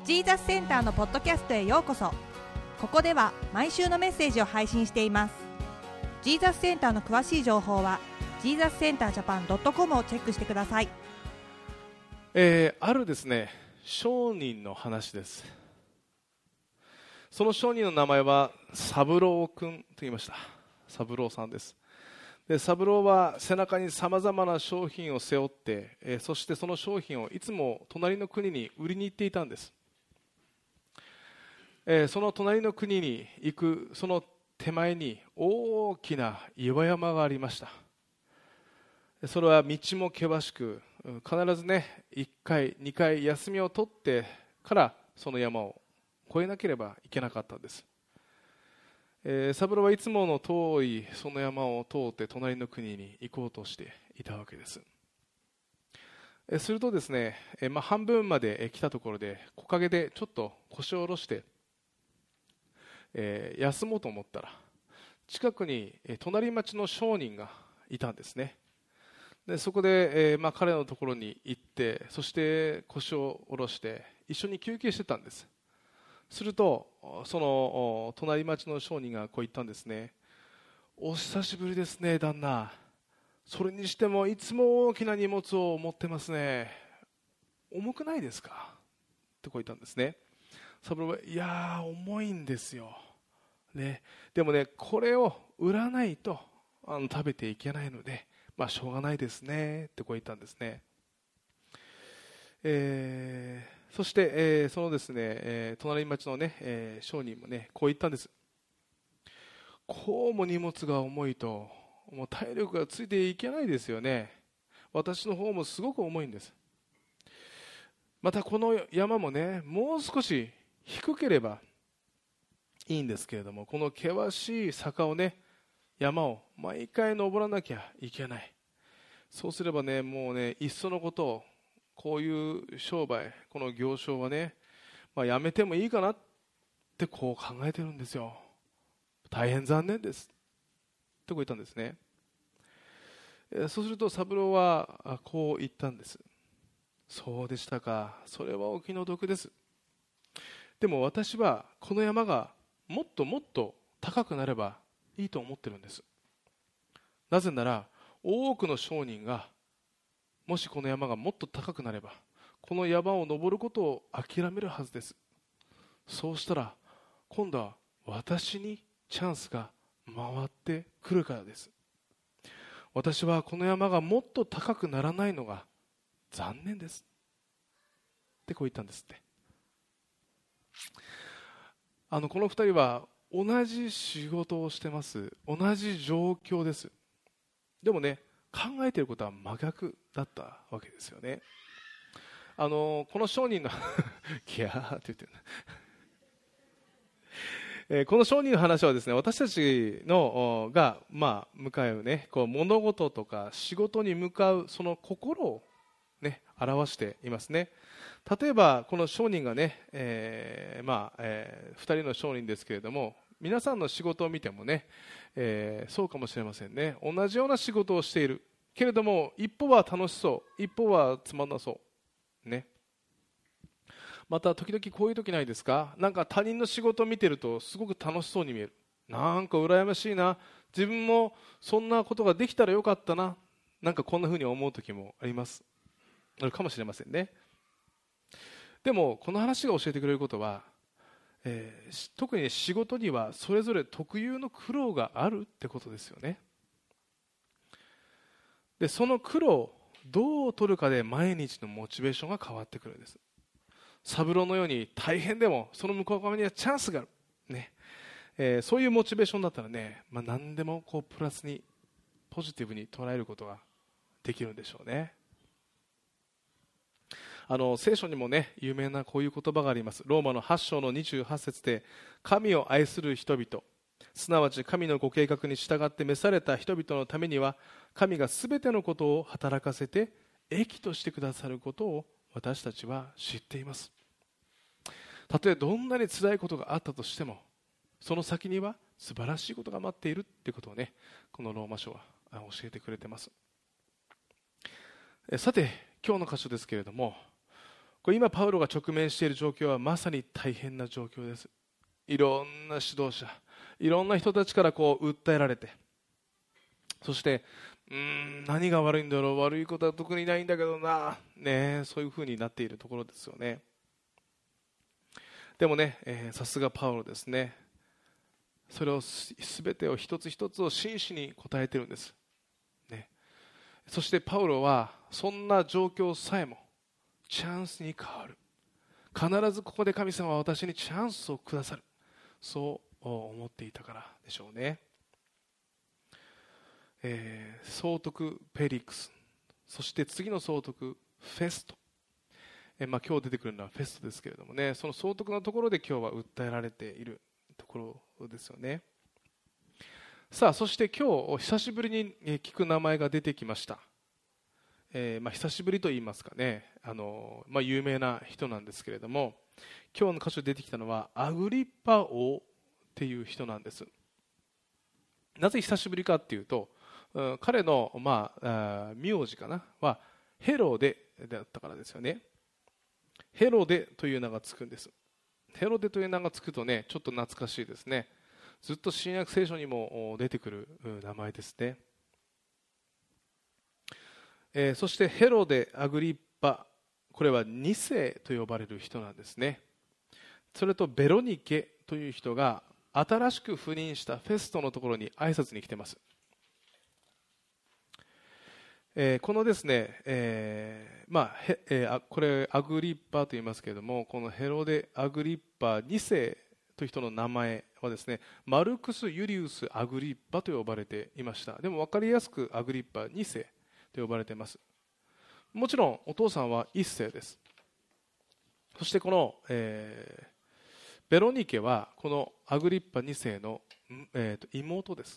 ジーザスセンターのポッドキャストへようこそ。ここでは毎週のメッセージを配信しています。ジーザスセンターの詳しい情報は jesuscenterjapan.com をチェックしてください。 あるですね、商人の話です。その商人の名前は三郎君と言いました。三郎さんです。で、三郎は背中にさまざまな商品を背負って、そしてその商品をいつも隣の国に売りに行っていたんです。その隣の国に行くその手前に大きな岩山がありました。それは道も険しく、必ずね、1回2回休みを取ってからその山を越えなければいけなかったんです。三郎はいつもの遠いその山を通って隣の国に行こうとしていたわけです。するとですね、半分まで来たところで木陰でちょっと腰を下ろして休もうと思ったら、近くに隣町の商人がいたんですね。でそこで、彼のところに行って、そして腰を下ろして一緒に休憩してたんです。するとその隣町の商人がこう言ったんですね。お久しぶりですね、旦那。それにしてもいつも大きな荷物を持ってますね。重くないですかってこう言ったんですね。三郎は、いやー重いんですよ、ね、でもね、これを売らないと食べていけないので、しょうがないですねってこう言ったんですね。そして、そのですね、隣町のね、商人もね、こう言ったんです。こうも荷物が重いともう体力がついていけないですよね。私の方もすごく重いんです。またこの山もね、もう少し低ければいいんですけれども、この険しい坂をね、山を毎回登らなきゃいけない。そうすればね、もうね、いっそのことをこういう商売、この行商はね、やめてもいいかなってこう考えてるんですよ。大変残念ですってこう言ったんですね。そうすると三郎はこう言ったんです。そうでしたか、それはお気の毒です。でも私はこの山がもっともっと高くなればいいと思ってるんです。なぜなら多くの商人がもしこの山がもっと高くなればこの山を登ることを諦めるはずです。そうしたら今度は私にチャンスが回ってくるからです。私はこの山がもっと高くならないのが残念ですってこう言ったんですって。この二人は同じ仕事をしてます。同じ状況です。でもね、考えていることは真逆だったわけですよね。この商人のキャーって言ってるこの商人の話はですね、私たちのが、向かうね、こう物事とか仕事に向かうその心をね、表していますね。例えばこの商人がね、2人の商人ですけれども、皆さんの仕事を見てもね、そうかもしれませんね。同じような仕事をしているけれども、一方は楽しそう、一方はつまんなそうね。また時々こういう時ないですか。なんか他人の仕事を見てるとすごく楽しそうに見える。なんか羨ましいな、自分もそんなことができたらよかったな、なんかこんな風に思う時もあるかもしれませんね。でもこの話が教えてくれることは、特に仕事にはそれぞれ特有の苦労があるってことですよね。でその苦労をどう取るかで毎日のモチベーションが変わってくるんです。三郎のように大変でもその向こう側にはチャンスがある、ねそういうモチベーションだったらね、何でもこうプラスにポジティブに捉えることができるんでしょうね。聖書にもね、有名なこういう言葉があります。ローマの8章の28節で、神を愛する人々、すなわち神のご計画に従って召された人々のためには、神がすべてのことを働かせて益としてくださることを私たちは知っています。たとえどんなに辛いことがあったとしても、その先には素晴らしいことが待っているということをね、このローマ書は教えてくれています。さて今日の箇所ですけれども、 これ今パウロが直面している状況はまさに大変な状況です。いろんな指導者、いろんな人たちからこう訴えられて、そして何が悪いんだろう、悪いことは特にないんだけどな、そういうふうになっているところですよね。でもね、さすがパウロですね。それを全てを一つ一つを真摯に答えているんです、そしてパウロはそんな状況さえもチャンスに変わる。必ずここで神様は私にチャンスをくださる、そう思っていたからでしょうね。総督ペリクス、そして次の総督フェスト、今日出てくるのはフェストですけれどもね、その総督のところで今日は訴えられているところですよね。さあ、そして今日久しぶりに聞く名前が出てきました。久しぶりと言いますかね、有名な人なんですけれども、今日の箇所で出てきたのはアグリッパ王っていう人なんです。なぜ久しぶりかっていうと、彼の、名字かなはヘロデだったからですよね。ヘロデという名がつくんです。ヘロデという名がつくとね、ちょっと懐かしいですね。ずっと新約聖書にも出てくる名前ですね。そしてヘロデ・アグリッパ、これは2世と呼ばれる人なんですね。それとベロニケという人が新しく赴任したフェストのところに挨拶に来ています。このですね、これアグリッパと言いますけれども、このヘロデ・アグリッパ2世という人の名前はですね、マルクス・ユリウス・アグリッパと呼ばれていました。でも分かりやすくアグリッパ2世と呼ばれています。もちろんお父さんは1世です。そしてこの、ベロニケはこのアグリッパ2世の、妹です。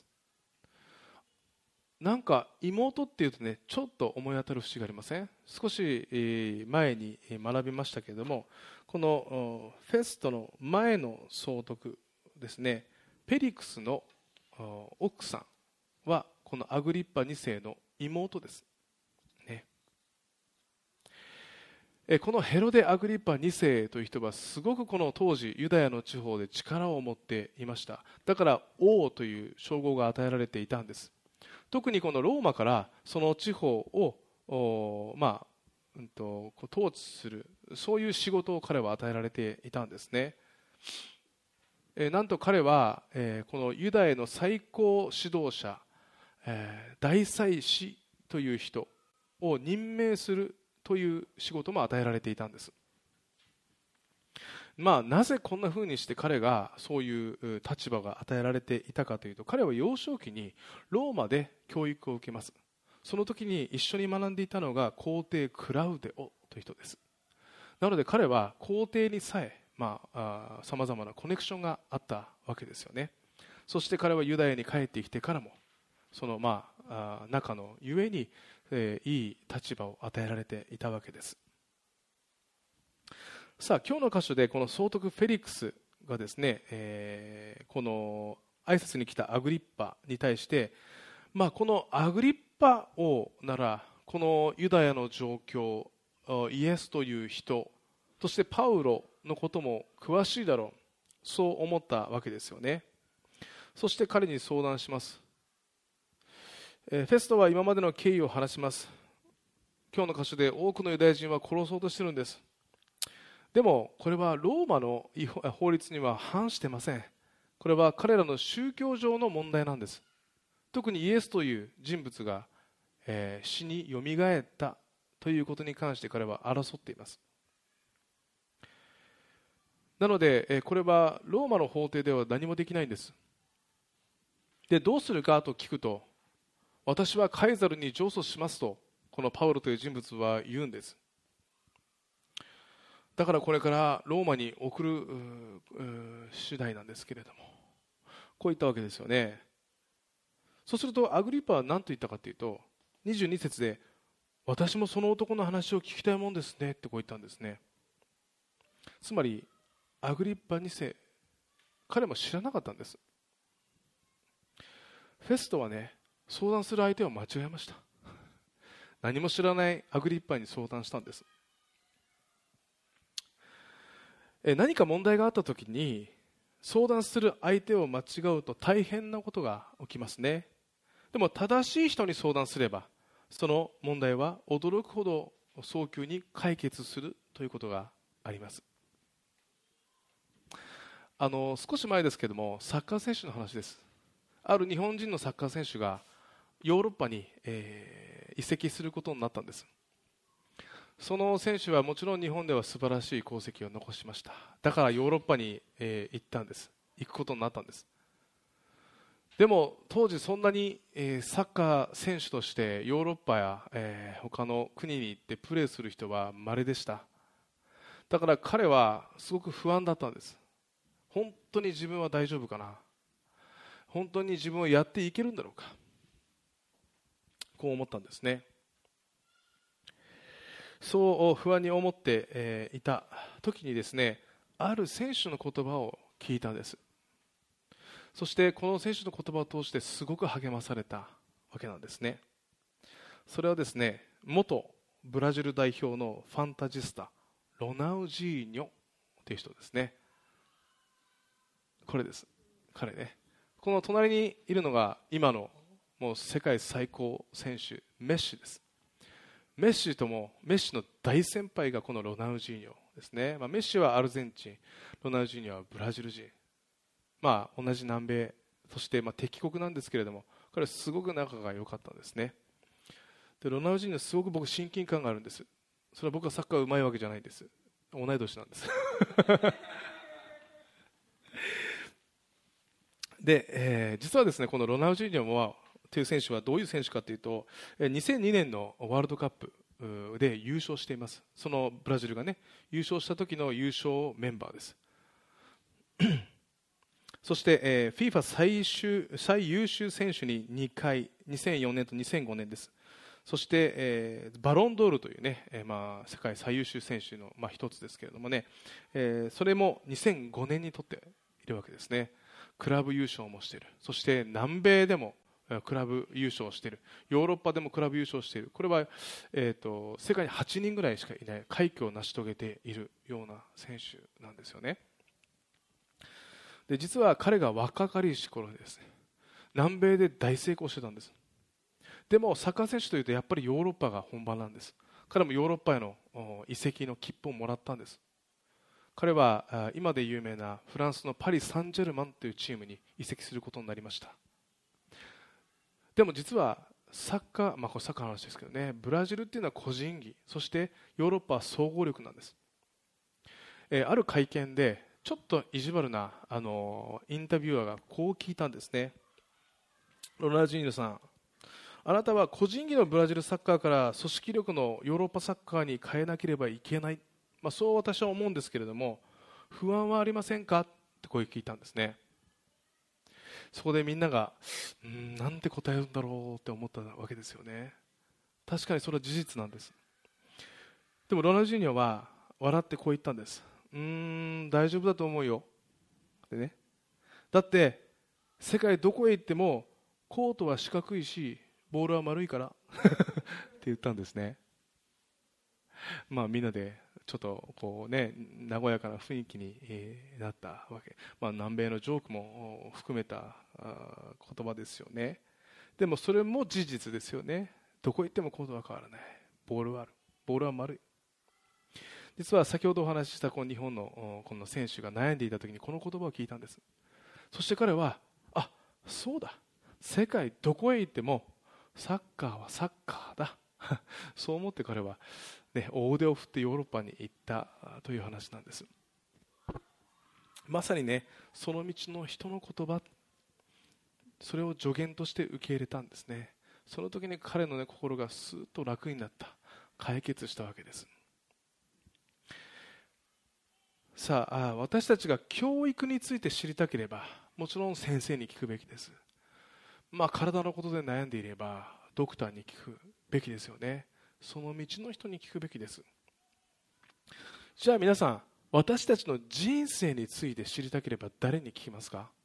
なんか妹っていうとね、ちょっと思い当たる節がありません？少し前に学びましたけれども、このフェストの前の総督ですね、ペリクスの奥さんはこのアグリッパ2世の妹です、このヘロデ・アグリッパ2世という人はすごくこの当時ユダヤの地方で力を持っていました。だから王という称号が与えられていたんです。特にこのローマからその地方を統治する、そういう仕事を彼は与えられていたんですね。なんと彼は、このユダヤの最高指導者、大祭司という人を任命するという仕事も与えられていたんです。なぜこんな風にして彼がそういう立場が与えられていたかというと、彼は幼少期にローマで教育を受けます。その時に一緒に学んでいたのが皇帝クラウデオという人です。なので彼は皇帝にさえさまざまなコネクションがあったわけですよね。そして彼はユダヤに帰ってきてからもその仲のゆえに、いい立場を与えられていたわけです。さあ、今日の箇所でこの総督フェリクスがですね、この挨拶に来たアグリッパに対して、このアグリッパ王ならこのユダヤの状況、イエスという人、そしてパウロのことも詳しいだろう、そう思ったわけですよね。そして彼に相談します。フェストは今までの経緯を話します。今日の箇所で多くのユダヤ人は殺そうとしているんです。でもこれはローマの法律には反してません。これは彼らの宗教上の問題なんです。特にイエスという人物が、死によみがえったということに関して彼は争っています。なので、これはローマの法廷では何もできないんです。で、どうするかと聞くと、私はカイザルに上訴しますとこのパウロという人物は言うんです。だからこれからローマに送る次第なんですけれども、こう言ったわけですよね。そうするとアグリッパは何と言ったかというと、22節で、私もその男の話を聞きたいもんですねってこう言ったんですね。つまりアグリッパ2世、彼も知らなかったんです。フェストはね、相談する相手を間違えました。何も知らないアグリッパに相談したんです。 何か問題があったときに相談する相手を間違うと大変なことが起きますね。でも正しい人に相談すればその問題は驚くほど早急に解決するということがあります。少し前ですけどもサッカー選手の話です。ある日本人のサッカー選手がヨーロッパに、移籍することになったんです。その選手はもちろん日本では素晴らしい功績を残しました。だからヨーロッパに、行ったんです。行くことになったんです。でも当時そんなに、サッカー選手としてヨーロッパや、他の国に行ってプレーする人は稀でした。だから彼はすごく不安だったんです。本当に自分は大丈夫かな、本当に自分はやっていけるんだろうか、こう思ったんですね。そう不安に思って、いた時にですね、ある選手の言葉を聞いたんです。そしてこの選手の言葉を通してすごく励まされたわけなんですね。それはですね、元ブラジル代表のファンタジスタロナウジーニョという人ですね。これです、彼ね。この隣にいるのが今のもう世界最高選手メッシです。メッシの大先輩がこのロナウジーニョですね。メッシはアルゼンチン、ロナウジーニョはブラジル人、同じ南米、そして敵国なんですけれども、彼はすごく仲が良かったんですね。でロナウジーニョすごく僕親近感があるんです。それは僕はサッカーうまいわけじゃないんです。同い年なんですで、実はですね、このロナウジーニョという選手はどういう選手かというと、2002年のワールドカップで優勝しています。そのブラジルがね、優勝した時の優勝メンバーです。そして、FIFA 最優秀選手に2回、2004年と2005年です。そして、バロンドールというね、世界最優秀選手の、一つですけれどもね、それも2005年に取っているわけですね。クラブ優勝もしている。そして南米でもクラブ優勝している。ヨーロッパでもクラブ優勝している。これは、世界に8人ぐらいしかいない快挙を成し遂げているような選手なんですよね。で実は彼が若かりし頃にですね、南米で大成功してたんです。でもサッカー選手というとやっぱりヨーロッパが本場なんです。彼もヨーロッパへの移籍の切符をもらったんです。彼は今で有名なフランスのパリ・サンジェルマンというチームに移籍することになりました。でも実はサッカー、これサッカーの話ですけどね、ブラジルっていうのは個人技、そしてヨーロッパは総合力なんです。ある会見でちょっと意地悪なインタビュアーがこう聞いたんですね。ロナウジーニョさん、あなたは個人技のブラジルサッカーから組織力のヨーロッパサッカーに変えなければいけない、そう私は思うんですけれども、不安はありませんかってこう聞いたんですね。そこでみんながなんて答えるんだろうって思ったわけですよね。確かにそれは事実なんです。でもロナウジーニョは笑ってこう言ったんです。大丈夫だと思うよってね。だって世界どこへ行ってもコートは四角いしボールは丸いからって言ったんですね。みんなでちょっとこうね、和やかな雰囲気になったわけ。南米のジョークも含めた言葉ですよね。でもそれも事実ですよね。どこ行ってもコートは変わらない。ボールはある。ボールは丸い。実は先ほどお話ししたこの日本のこの選手が悩んでいた時にこの言葉を聞いたんです。そして彼は、そうだ、世界どこへ行ってもサッカーはサッカーだそう思って彼は、大腕を振ってヨーロッパに行ったという話なんです。まさにね、その道の人の言葉、それを助言として受け入れたんですね。その時に彼の、心がスーッと楽になった、解決したわけです。さあ、私たちが教育について知りたければもちろん先生に聞くべきです。体のことで悩んでいればドクターに聞くべきですよね。その道の人に聞くべきです。じゃあ皆さん、私たちの人生について知りたければ誰に聞きますか？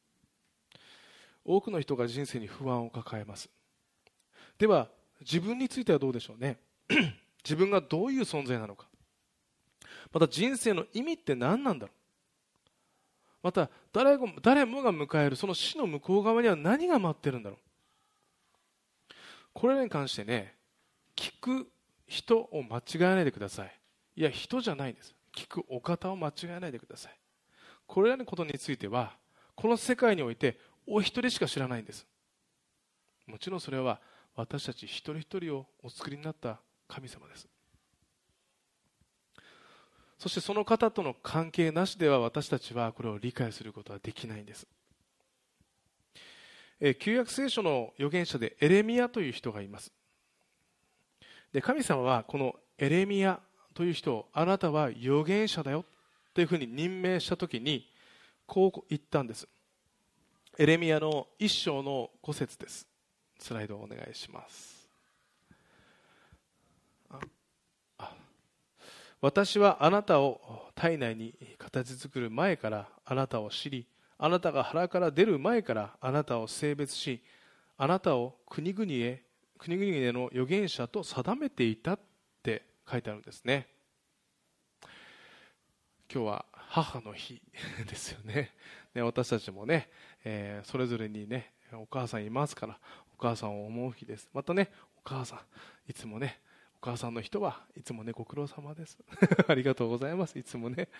多くの人が人生に不安を抱えます。では自分についてはどうでしょうね自分がどういう存在なのか。 また人生の意味って何なんだろう。また誰もが迎えるその死の向こう側には何が待ってるんだろう。これらに関してね、聞く人を間違えないでください。いや、人じゃないんです。聞くお方を間違えないでください。これらのことについてはこの世界においてお一人しか知らないんです。もちろんそれは私たち一人一人をお作りになった神様です。そしてその方との関係なしでは私たちはこれを理解することはできないんです。旧約聖書の預言者でエレミヤという人がいます。で、神様はこのエレミヤという人をあなたは預言者だよというふうに任命したときにこう言ったんです。エレミヤの1章の5節です。スライドをお願いします。私はあなたを体内に形作る前からあなたを知り、あなたが腹から出る前からあなたを性別し、あなたを国々への預言者と定めていたって書いてあるんですね。今日は母の日ですよね。私たちもね、それぞれにねお母さんいますから、お母さんを思う日です。またね、お母さんいつもね、お母さんの人はいつもねご苦労様ですありがとうございます。いつもね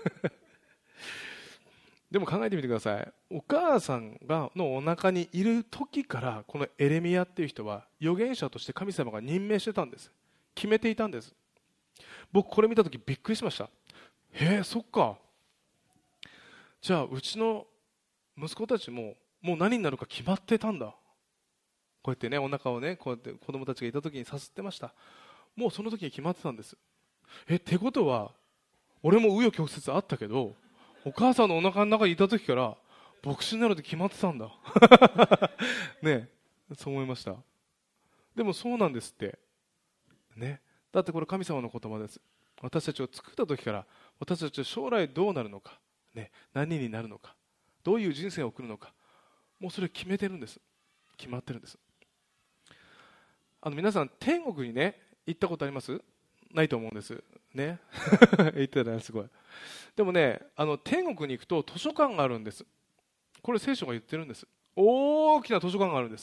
でも考えてみてください。お母さんのお腹にいる時からこのエレミヤっていう人は預言者として神様が任命してたんです。決めていたんです。僕これ見た時びっくりしました。そっか、じゃあうちの息子たちももう何になるか決まってたんだ。こうやってねお腹をねこうやって子供たちがいた時にさすってました。もうその時に決まってたんです。ってことは俺も紆余曲折あったけど、お母さんのお腹の中にいた時から牧師になるって決まってたんだね、そう思いました。でもそうなんですってね。だってこれ神様の言葉です。私たちを作った時から私たちは将来どうなるのか、ね、何になるのか、どういう人生を送るのか、もうそれ決めてるんです。決まってるんです。皆さん天国にね行ったことあります？ないと思うんですね言ってたね、すごい。でもね、天国に行くと図書館があるんです。これ聖書が言ってるんです。大きな図書館があるんです。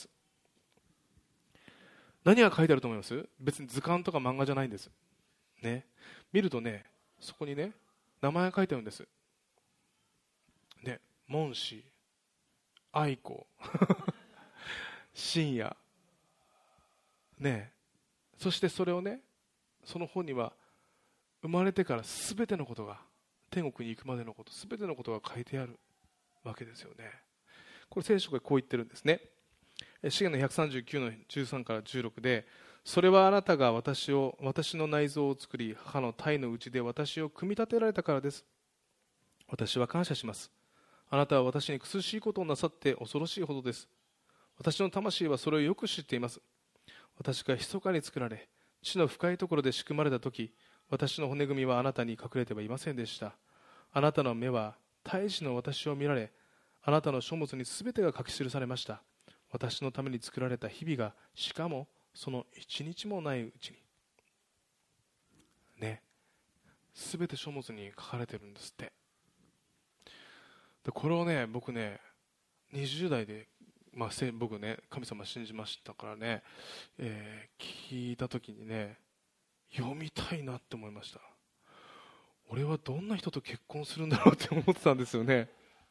何が書いてあると思います？別に図鑑とか漫画じゃないんですね。見るとね、そこにね名前が書いてあるんですね。門子、愛子深夜ね。そしてそれをね、その本には生まれてから全てのことが、天国に行くまでのこと、全てのことが書いてあるわけですよね。これ聖書がこう言ってるんですね。詩篇の139の13から16で、それはあなたが私の内臓を作り、母の胎のうちで私を組み立てられたからです。私は感謝します。あなたは私に苦しいことをなさって恐ろしいほどです。私の魂はそれをよく知っています。私が密かに作られ、地の深いところで仕組まれたとき、私の骨組みはあなたに隠れてはいませんでした。あなたの目は胎児の私を見られ、あなたの書物にすべてが書き記されました。私のために作られた日々が、しかもその一日もないうちにね、すべて書物に書かれてるんですって。でこれをね、僕ね20代で、僕ね神様信じましたからね、聞いた時にね、読みたいなって思いました。俺はどんな人と結婚するんだろうって思ってたんですよね。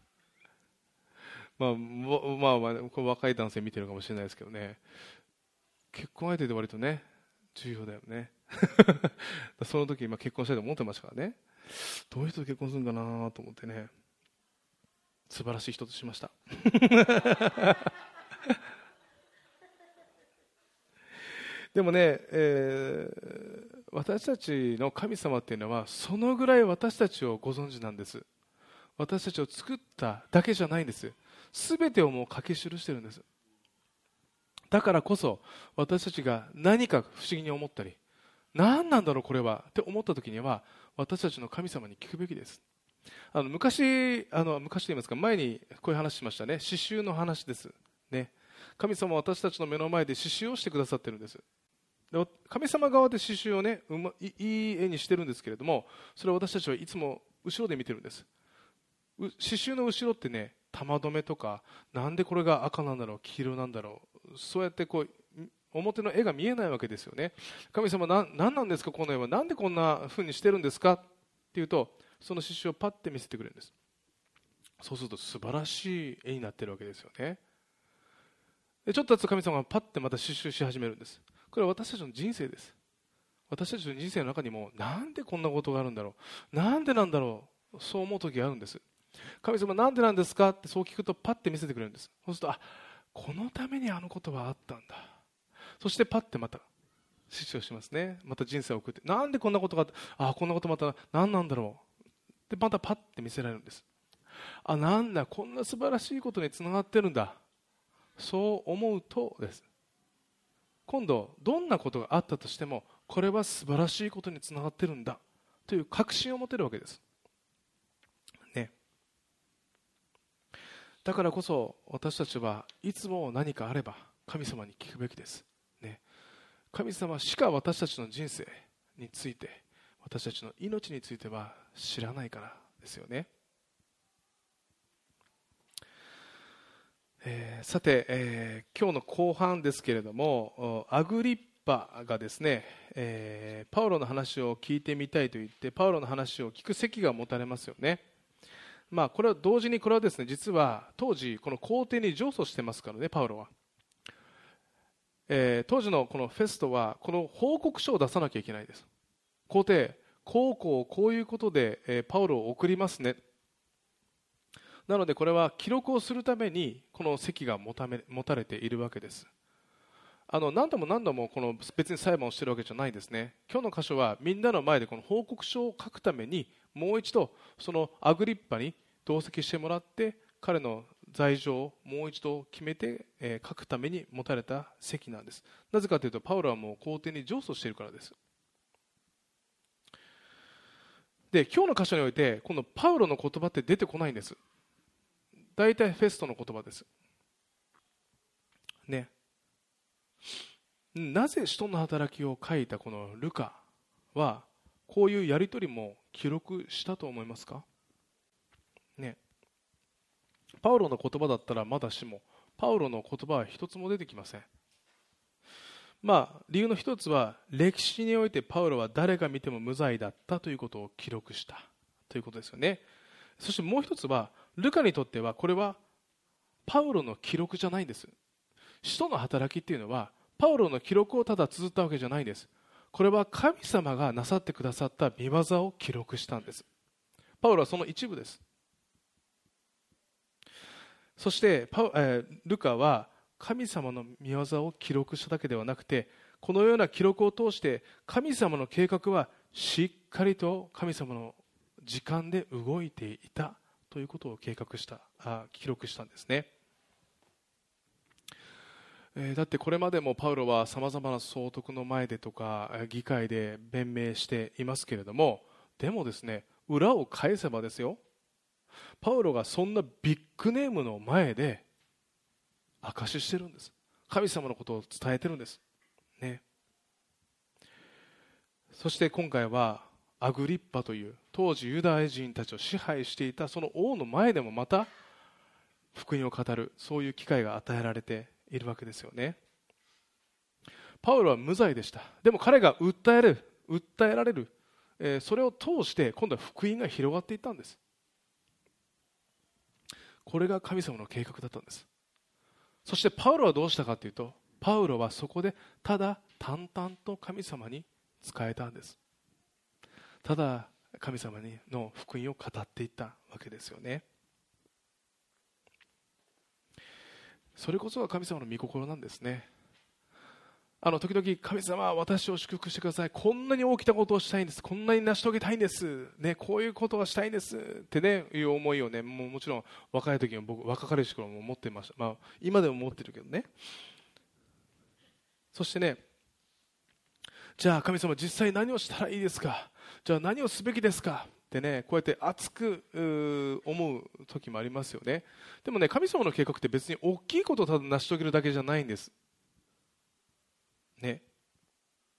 これ若い男性見てるかもしれないですけどね、結婚相手で割とね重要だよねその時結婚したいと思ってましたからね、どういう人と結婚するんかなと思ってね、素晴らしい人としましたでもね、私たちの神様っていうのはそのぐらい私たちをご存知なんです。私たちを作っただけじゃないんです。すべてをもう書き記してるんです。だからこそ私たちが何か不思議に思ったり、何なんだろうこれはって思った時には、私たちの神様に聞くべきです。昔と言いますか、前にこういう話しましたね。刺繍の話ですね。神様は私たちの目の前で刺繍をしてくださってるんです。 で神様側で刺繍をね、いい絵にしてるんですけれども、それを私たちはいつも後ろで見てるんです。刺繍の後ろってね、玉留めとか、なんでこれが赤なんだろう、黄色なんだろう、そうやってこう表の絵が見えないわけですよね。神様何なんですか、この絵は。なんでこんな風にしてるんですかっていうと、その刺繍をパッて見せてくれるんです。そうすると素晴らしい絵になってるわけですよね。でちょっと経つと神様がパッてまた刺繍し始めるんです。これは私たちの人生です。私たちの人生の中にも、なんでこんなことがあるんだろう、なんでなんだろう、そう思う時があるんです。神様なんでなんですかってそう聞くとパッて見せてくれるんです。そうすると、このためにあのことはあったんだ。そしてパッてまた刺繍をしますね。また人生を送って、なんでこんなことがこんなことまた何なんだろうで、またパッて見せられるんです。なんだ、こんな素晴らしいことにつながってるんだ、そう思うとです、今度どんなことがあったとしても、これは素晴らしいことにつながってるんだという確信を持てるわけです、ね、だからこそ私たちはいつも何かあれば神様に聞くべきです、ね、神様しか私たちの人生について、私たちの命については知らないからですよね。さて、今日の後半ですけれども、アグリッパがですね、パウロの話を聞いてみたいと言ってパウロの話を聞く席が持たれますよね。これは同時に、これはですね、実は当時この皇帝に上訴してますからね、パウロは。当時のこのフェストはこの報告書を出さなきゃいけないです。皇帝、こういうことで、パウロを送りますね。なのでこれは記録をするためにこの席が持たれているわけです。何度もこの別に裁判をしているわけじゃないですね。今日の箇所はみんなの前でこの報告書を書くために、もう一度そのアグリッパに同席してもらって、彼の罪状をもう一度決めて、書くために持たれた席なんです。なぜかというと、パウロはもう皇帝に上訴しているからです。で、今日の箇所においてこのパウロの言葉って出てこないんです。大体フェストの言葉ですね。なぜ使徒の働きを書いたこのルカはこういうやり取りも記録したと思いますかね。パウロの言葉だったらまだしも、パウロの言葉は一つも出てきません。理由の一つは、歴史においてパウロは誰が見ても無罪だったということを記録したということですよね。そしてもう一つは、ルカにとってはこれはパウロの記録じゃないんです。使徒の働きっていうのはパウロの記録をただ綴ったわけじゃないんです。これは神様がなさってくださった御業を記録したんです。パウロはその一部です。そしてルカは神様の御業を記録しただけではなくて、このような記録を通して神様の計画はしっかりと神様の時間で動いていたということを記録したんですね。だってこれまでもパウロはさまざまな総督の前でとか議会で弁明していますけれども、でもですね、裏を返せばですよ、パウロがそんなビッグネームの前で証ししてるんです。神様のことを伝えてるんですね。そして今回はアグリッパという当時ユダヤ人たちを支配していたその王の前でもまた福音を語る、そういう機会が与えられているわけですよね。パウロは無罪でした。でも彼が訴えられる、それを通して今度は福音が広がっていったんです。これが神様の計画だったんです。そしてパウロはどうしたかというと、パウロはそこでただ淡々と神様に仕えたんです。ただ神様の福音を語っていったわけですよね。それこそが神様の御心なんですね。時々神様は私を祝福してください、こんなに大きなことをしたいんです、こんなに成し遂げたいんです、ね、こういうことがしたいんですってね、いう思いをね、もちろん若い時も僕、若かりし頃も持っていました。今でも持ってるけどね。そしてね、じゃあ神様実際何をしたらいいですか、じゃあ何をすべきですかってね、こうやって熱く思う時もありますよね。でもね、神様の計画って別に大きいことをただ成し遂げるだけじゃないんですね。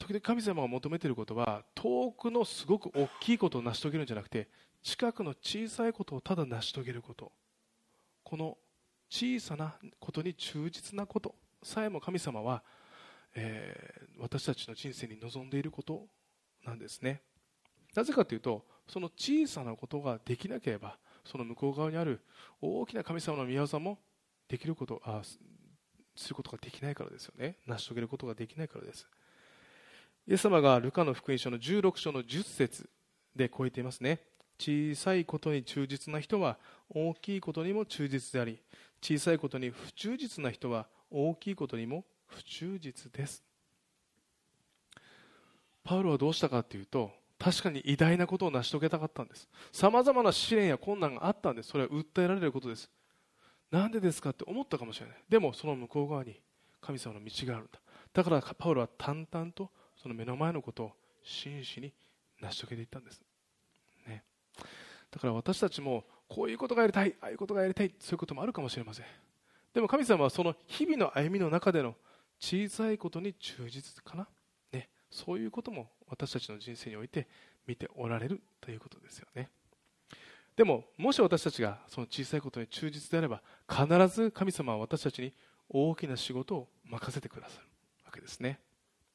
時々神様が求めていることは、遠くのすごく大きいことを成し遂げるんじゃなくて、近くの小さいことをただ成し遂げること、この小さなことに忠実なことさえも神様は、私たちの人生に望んでいることなんですね。なぜかというと、その小さなことができなければ、その向こう側にある大きな神様の御業もできることすることができないからですよね。成し遂げることができないからです。イエス様がルカの福音書の16章の10節でこう言っていますね。小さいことに忠実な人は大きいことにも忠実であり、小さいことに不忠実な人は大きいことにも不忠実です。パウロはどうしたかというと、確かに偉大なことを成し遂げたかったんです。さまざまな試練や困難があったんです。それは訴えられることです。なんでですかって思ったかもしれない。でもその向こう側に神様の道があるんだ。だからパウロは淡々とその目の前のことを真摯に成し遂げていったんです、ね。だから私たちもこういうことがやりたい、ああいうことがやりたい、そういうこともあるかもしれません。でも神様はその日々の歩みの中での小さいことに忠実かな、ね、そういうことも私たちの人生において見ておられるということですよね。でももし私たちがその小さいことに忠実であれば、必ず神様は私たちに大きな仕事を任せてくださるわけですね。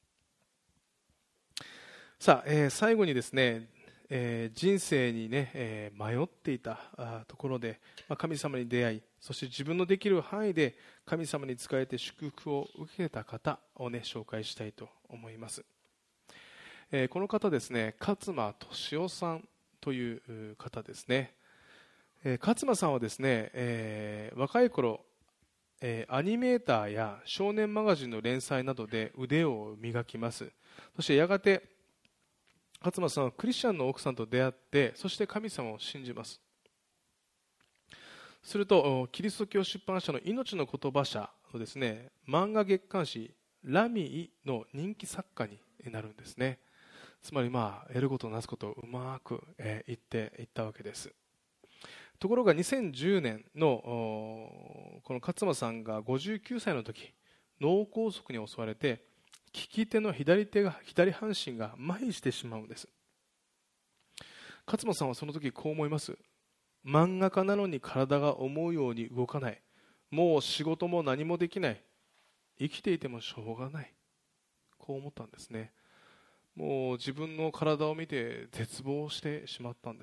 さあ、最後にですね、人生にね、迷っていたところで、神様に出会い、そして自分のできる範囲で神様に仕えて祝福を受けた方をね、紹介したいと思います。この方ですね、勝間俊夫さんという方ですね。勝間さんはですね、若い頃、アニメーターや少年マガジンの連載などで腕を磨きます。そしてやがて勝間さんはクリスチャンの奥さんと出会って、そして神様を信じます。するとキリスト教出版社の命の言葉社のですね、漫画月刊誌ラミーの人気作家になるんですね。つまり得ることなすことをうまく言っていったわけです。ところが2010年のこの勝間さんが59歳の時、脳梗塞に襲われて、利き手の左半身が麻痺してしまうんです。勝間さんはその時こう思います。漫画家なのに体が思うように動かない。もう仕事も何もできない。生きていてもしょうがない。こう思ったんですね。もう自分の体を見て絶望してしまったんです。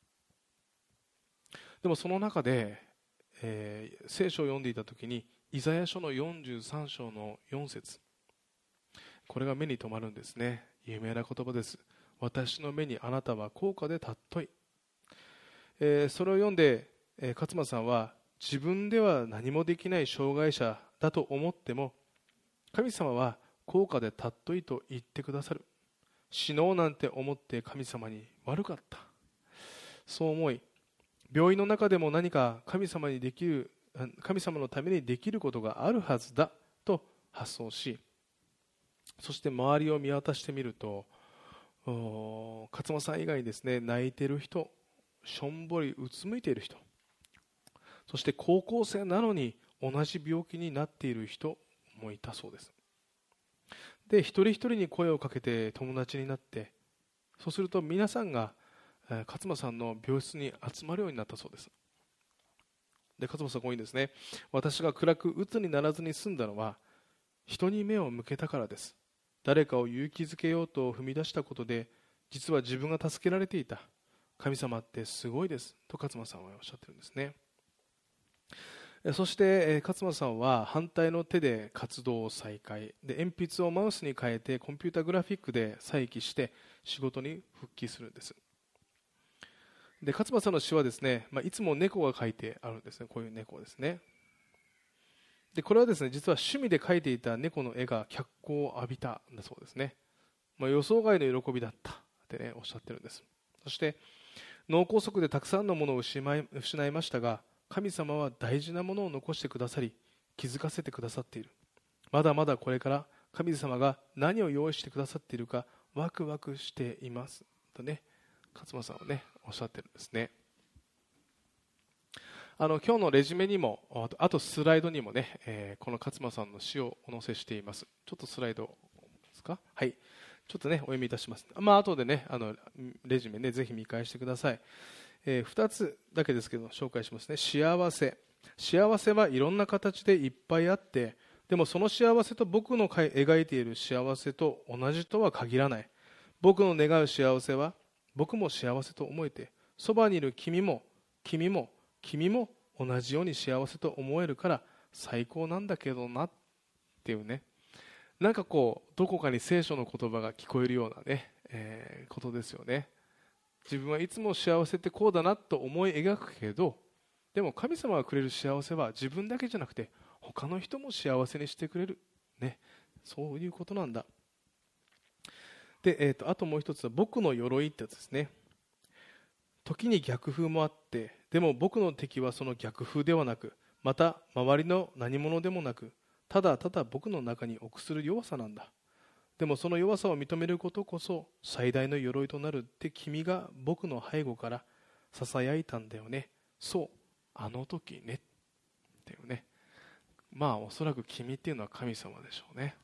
でもその中で、聖書を読んでいた時にイザヤ書の43章の4節、これが目に留まるんですね。有名な言葉です。私の目にあなたは高価で尊い。それを読んで、勝間さんは自分では何もできない障害者だと思っても、神様は高価で尊いと言ってくださる。死のうなんて思って神様に悪かった。そう思い、病院の中でも何か神様のためにできることがあるはずだと発想し、そして周りを見渡してみると、勝間さん以外にですね、泣いている人、しょんぼりうつむいている人、そして高校生なのに同じ病気になっている人もいたそうです。で、一人一人に声をかけて友達になって、そうすると皆さんが勝間さんの病室に集まるようになったそうです。で、勝間さんこう言うんですね。私が暗く鬱にならずに済んだのは人に目を向けたからです。誰かを勇気づけようと踏み出したことで、実は自分が助けられていた。神様ってすごいですと勝間さんはおっしゃってるんですね。そして勝間さんは反対の手で活動を再開で、鉛筆をマウスに変えてコンピュータグラフィックで再起して仕事に復帰するんです。で、勝間さんの詩はですね、いつも猫が描いてあるんですね。こういう猫ですね。で、これはですね、実は趣味で描いていた猫の絵が脚光を浴びたんだそうですね。予想外の喜びだったってね、おっしゃってるんです。そして脳梗塞でたくさんのものを失いましたが、神様は大事なものを残してくださり、気づかせてくださっている。まだまだこれから神様が何を用意してくださっているかワクワクしていますとね、勝間さんはね、おっしゃってるんですね。今日のレジュメにも、あとスライドにもね、この勝間さんの詩をお載せしています。ちょっとスライドか。はい、ちょっとねお読みいたします。後でねレジュメねぜひ見返してください。2つだけですけど紹介しますね。幸せはいろんな形でいっぱいあって、でもその幸せと僕の描いている幸せと同じとは限らない。僕の願う幸せは僕も幸せと思えて、そばにいる君も同じように幸せと思えるから最高なんだけどなっていうね、なんかこうどこかに聖書の言葉が聞こえるようなね、ことですよね。自分はいつも幸せってこうだなと思い描くけど、でも神様がくれる幸せは自分だけじゃなくて他の人も幸せにしてくれる、ね、そういうことなんだ。で、あともう一つは僕の鎧ってやつですね。時に逆風もあって、でも僕の敵はその逆風ではなく、また周りの何者でもなく、ただただ僕の中に臆する弱さなんだ。でもその弱さを認めることこそ最大の鎧となるって君が僕の背後からささやいたんだよね。そうあの時ねっていうね。おそらく君っていうのは神様でしょうね。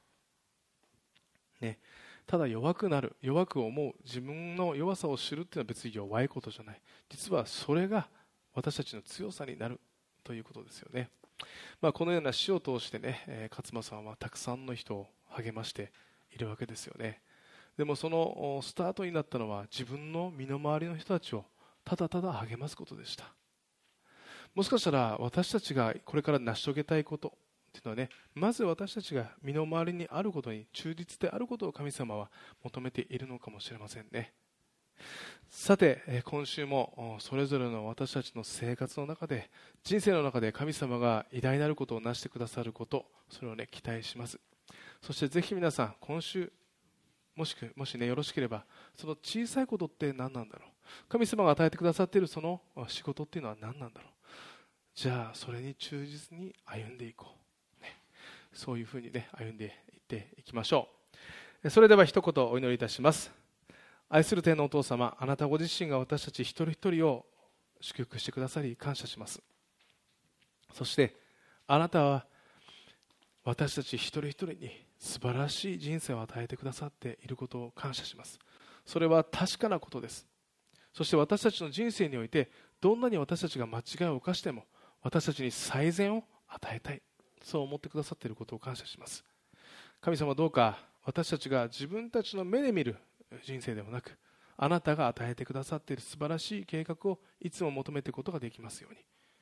ただ弱くなる、弱く思う、自分の弱さを知るっていうのは別に弱いことじゃない。実はそれが私たちの強さになるということですよね。このような死を通してね、勝間さんはたくさんの人を励ましているわけですよね。でもそのスタートになったのは自分の身の回りの人たちをただただ励ますことでした。もしかしたら私たちがこれから成し遂げたいことっていうのはね、まず私たちが身の回りにあることに忠実であることを神様は求めているのかもしれませんね。さて、今週もそれぞれの私たちの生活の中で、人生の中で神様が偉大なることをなしてくださること、それをね期待します。そしてぜひ皆さん今週もしねよろしければ、その小さいことって何なんだろう、神様が与えてくださっているその仕事っていうのは何なんだろう、じゃあそれに忠実に歩んでいこう、そういうふうにね歩んでいっていきましょう。それでは一言お祈りいたします。愛する天のお父様、あなたご自身が私たち一人一人を祝福してくださり感謝します。そしてあなたは私たち一人一人に素晴らしい人生を与えてくださっていることを感謝します。それは確かなことです。そして私たちの人生においてどんなに私たちが間違いを犯しても私たちに最善を与えたい、そう思ってくださっていることを感謝します。神様、どうか私たちが自分たちの目で見る人生ではなく、あなたが与えてくださっている素晴らしい計画をいつも求めていくことができますように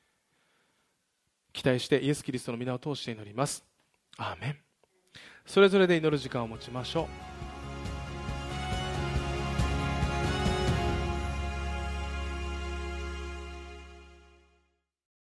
期待してイエス・キリストの皆を通して祈ります。アーメン。それぞれで祈る時間を持ちましょう。